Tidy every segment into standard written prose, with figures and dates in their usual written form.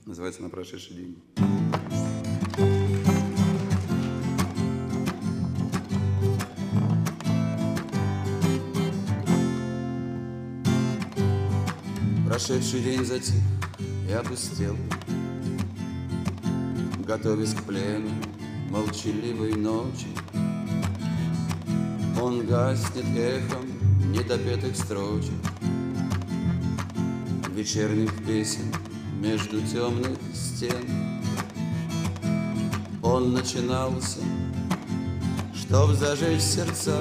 Называется «На прошедший день». Прошедший день затих и опустел, готовясь к плену молчаливой ночи. Он гаснет эхом недопетых строчек, вечерних песен между темных стен. Он начинался, чтоб зажечь сердца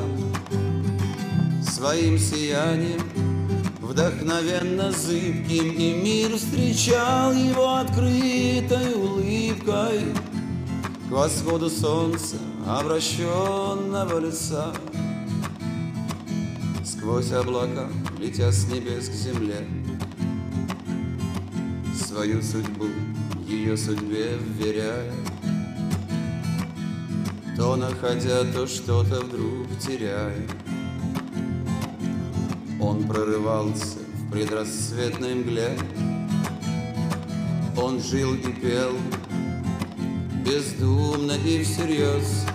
своим сиянием вдохновенно зыбким, и мир встречал его открытой улыбкой к восходу солнца, обращенного лица. Сквозь облака, летя с небес к земле, свою судьбу ее судьбе вверяя, то находя, то что-то вдруг теряя. Он прорывался в предрассветной мгле, он жил и пел бездумно и всерьез,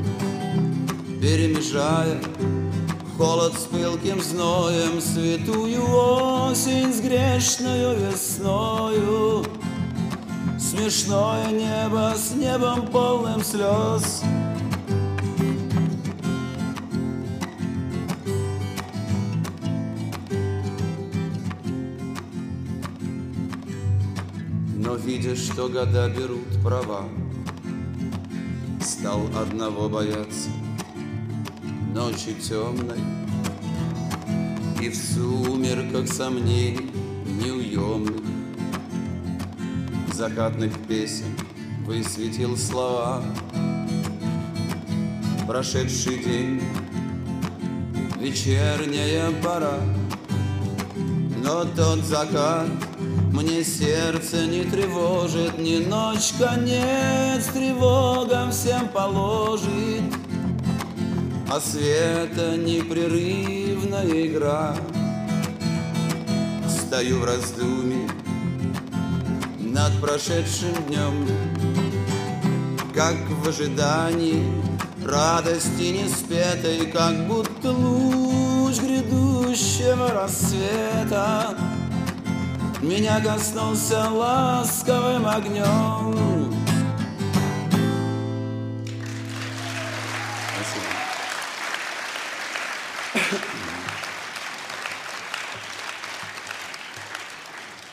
перемежая холод с пылким зноем, святую осень с грешною весною, смешное небо с небом полным слез. Но видя, что года берут права, стал одного бояться — ночи темной, и в сумерках сомнений неуемных закатных песен высветил слова. Прошедший день, вечерняя пора, но тот закат мне сердце не тревожит, ни ночь конец тревогам всем положит, а света непрерывная игра. Стою в раздумье над прошедшим днем, как в ожидании радости неспетой, как будто луч грядущего рассвета меня коснулся ласковым огнем.